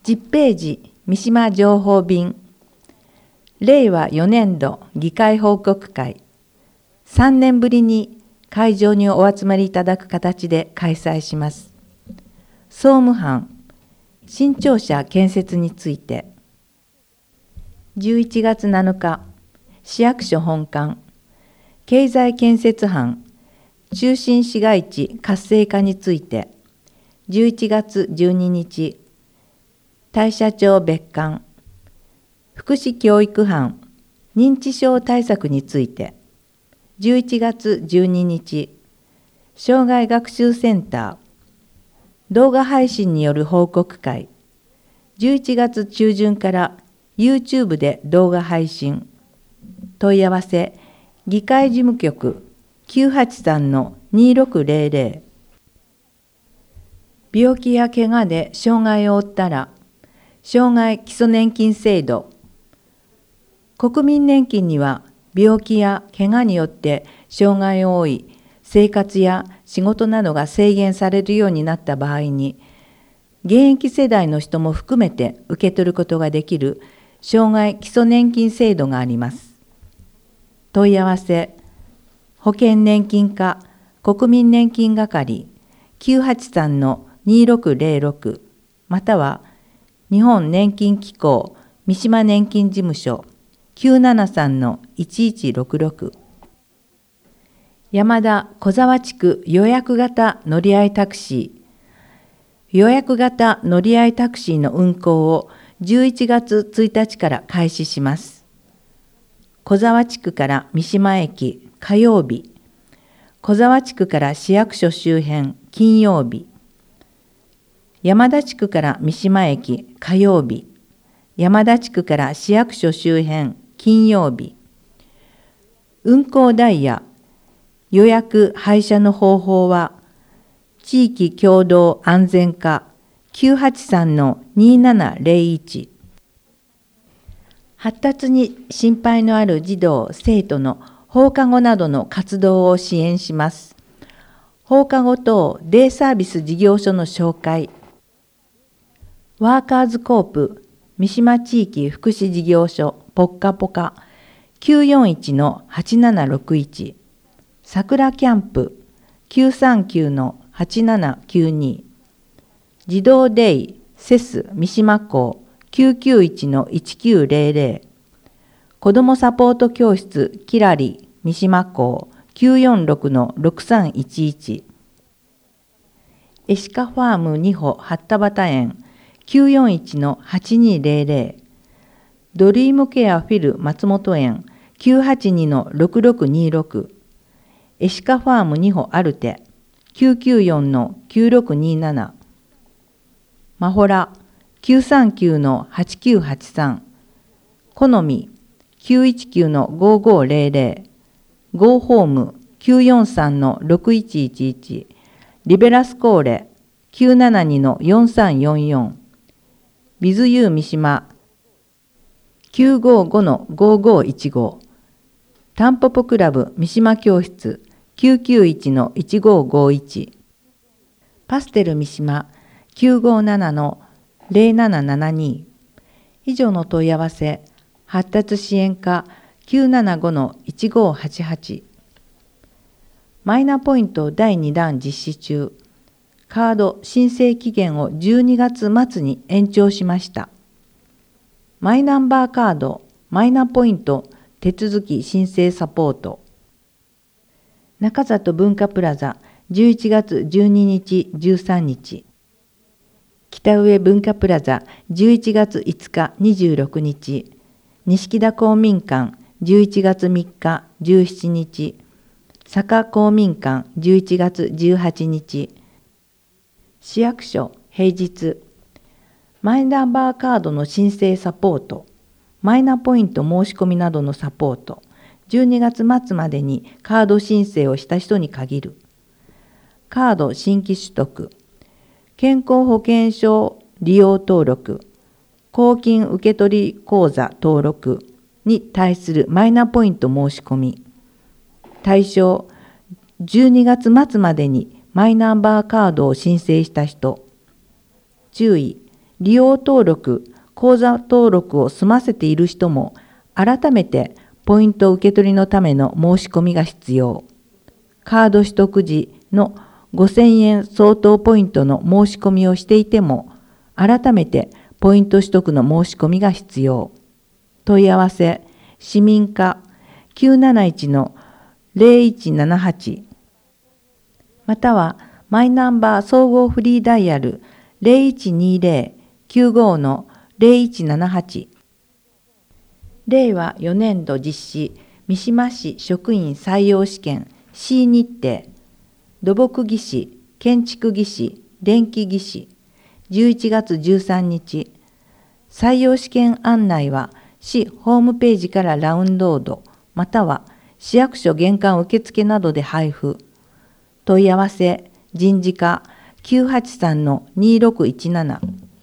10ページ三島情報便令和4年度議会報告会3年ぶりに会場にお集まりいただく形で開催します。総務班新庁舎建設について11月7日市役所本館経済建設班中心市街地活性化について11月12日大社長別館福祉教育班認知症対策について11月12日障害学習センター動画配信による報告会11月中旬から YouTube で動画配信問い合わせ議会事務局 983-2600 病気や怪我で障害を負ったら障害基礎年金制度国民年金には病気や怪我によって障害を負い生活や仕事などが制限されるようになった場合に現役世代の人も含めて受け取ることができる障害基礎年金制度があります。問い合わせ保険年金課国民年金係 983-2606 または日本年金機構三島年金事務所 973-1166 山田小沢地区予約型乗り合いタクシー予約型乗り合いタクシーの運行を11月1日から開始します。小沢地区から三島駅火曜日小沢地区から市役所周辺金曜日山田地区から三島駅火曜日山田地区から市役所周辺金曜日運行ダイヤ予約配車の方法は地域共同安全課 983-2701 発達に心配のある児童生徒の放課後などの活動を支援します。放課後等デイサービス事業所の紹介ワーカーズコープ三島地域福祉事業所ポッカポカ 941-8761 桜キャンプ 939-8792 児童デイセス三島校 991-1900 子どもサポート教室キラリ三島校 946-6311 エシカファーム2歩八田畑園 941-8200 ドリームケアフィル松本園 982-6626 エシカファーム2歩アルテ 994-9627 マホラ 939-8983 好み 919-5500 ゴーホーム 943-6111 リベラスコーレ 972-4344 ビズユー三島 955-5515 タンポポクラブ三島教室 991-1551 パステル三島 957-0772 以上の問い合わせ発達支援課 975-1588 マイナポイント第2弾実施中カード申請期限を12月末に延長しました。マイナンバーカード、マイナポイント手続き申請サポート。中里文化プラザ11月12日13日。北上文化プラザ11月5日26日。錦田公民館11月3日17日。坂公民館11月18日。市役所平日マイナンバーカードの申請サポートマイナポイント申し込みなどのサポート12月末までにカード申請をした人に限るカード新規取得健康保険証利用登録公金受取口座登録に対するマイナポイント申し込み対象12月末までにマイナンバーカードを申請した人注意利用登録、口座登録を済ませている人も、改めてポイント受け取りのための申し込みが必要。カード取得時の5000円相当ポイントの申し込みをしていても、改めてポイント取得の申し込みが必要。問い合わせ、市民課 971-0178 またはマイナンバー総合フリーダイヤル 0120-95-0178 令和4年度実施三島市職員採用試験 C 日程土木技師、建築技師、電気技師11月13日採用試験案内は市ホームページからダウンロードまたは市役所玄関受付などで配布。問い合わせ人事課 983-2617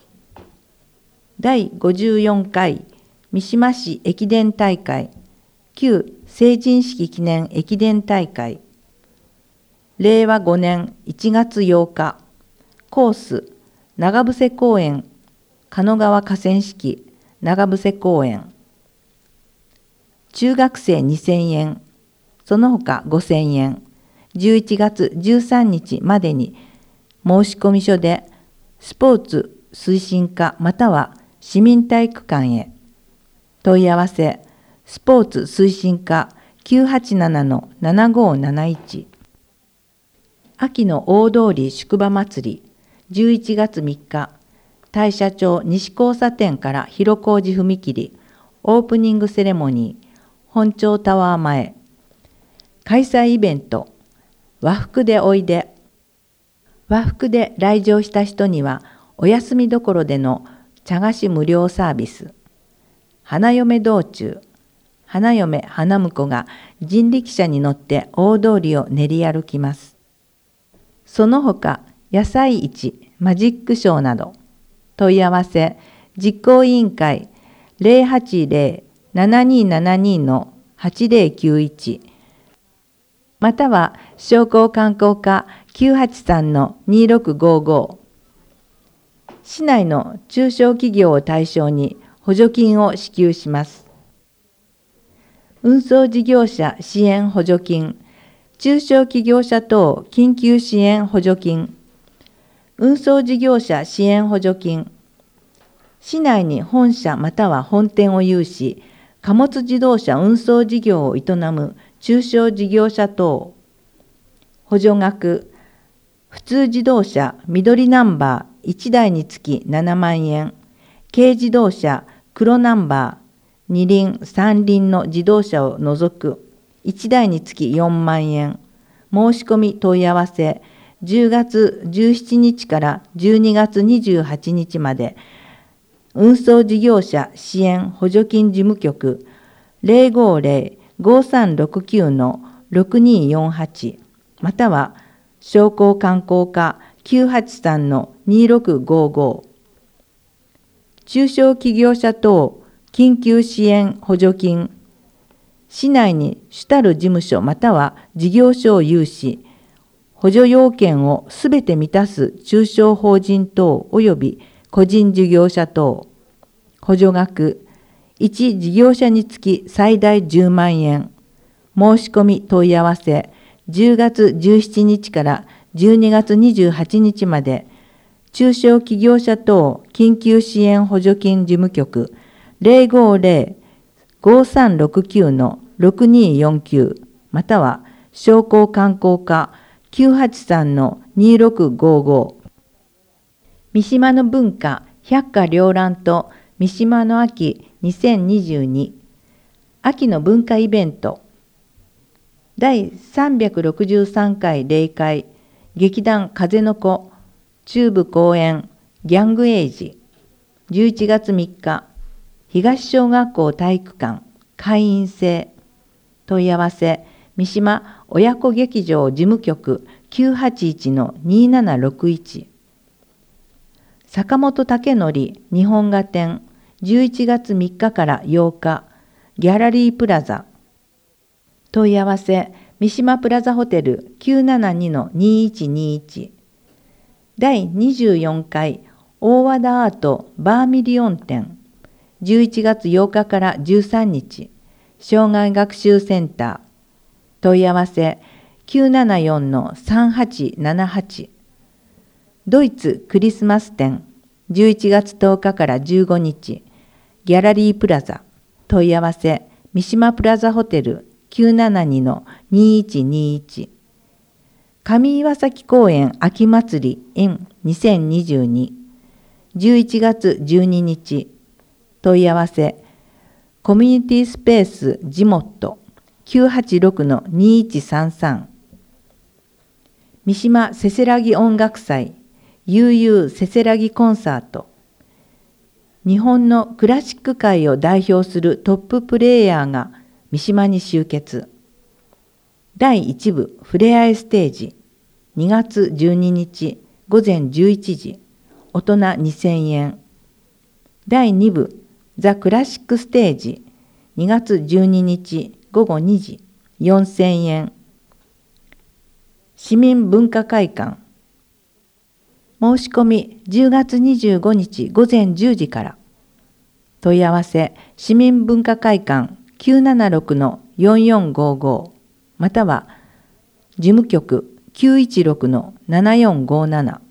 第54回三島市駅伝大会旧成人式記念駅伝大会令和5年1月8日コース長伏公園鹿野川河川敷長伏公園中学生2000円その他5000円11月13日までに申込書でスポーツ推進課または市民体育館へ問い合わせスポーツ推進課 987-7571 秋の大通り宿場祭り11月3日大社町西交差点から広小路踏切オープニングセレモニー本町タワー前開催イベント和服でおいで和服で来場した人にはお休みどころでの茶菓子無料サービス花嫁道中花嫁花婿が人力車に乗って大通りを練り歩きます。その他野菜市マジックショーなど問い合わせ実行委員会 080-7272-8091 または商工観光課 983-2655 市内の中小企業を対象に補助金を支給します。運送事業者支援補助金、中小企業者等緊急支援補助金、運送事業者支援補助金、市内に本社または本店を有し、貨物自動車運送事業を営む中小事業者等、補助額、普通自動車緑ナンバー1台につき7万円、軽自動車黒ナンバー2輪3輪の自動車を除く1台につき4万円、申し込み問い合わせ10月17日から12月28日まで、運送事業者支援補助金事務局 050-5369-6248 または商工観光課 983-2655 中小企業者等緊急支援補助金市内に主たる事務所または事業所を有し補助要件をすべて満たす中小法人等及び個人事業者等、補助額、1事業者につき最大10万円、申し込み問い合わせ、10月17日から12月28日まで、中小企業者等緊急支援補助金事務局 050-5369-6249 または商工観光課 983-2655 三島の文化百花繚乱と三島の秋2022秋の文化イベント第363回例会劇団風の子中部公演ギャングエイジ11月3日東小学校体育館会員制問い合わせ三島親子劇場事務局 981-2761 坂本武則日本画展11月3日から8日ギャラリープラザ問い合わせ三島プラザホテル 972-2121 第24回大和田アートバーミリオン展、11月8日から13日、障害学習センター、問い合わせ 974-3878。ドイツクリスマス展、11月10日から15日、ギャラリープラザ、問い合わせ三島プラザホテル 972-2121。上岩崎公園秋祭り in 2022、11月12日、問い合わせコミュニティスペースジモット 986-2133。三島せせらぎ音楽祭悠々せせらぎコンサート。日本のクラシック界を代表するトッププレイヤーが三島に集結。第1部ふれあいステージ、2月12日午前11時、大人2000円。第2部ザ・クラシックステージ、2月12日午後2時、4000円。市民文化会館。申し込み10月25日午前10時から。問い合わせ市民文化会館 976-4455 または事務局 916-7457。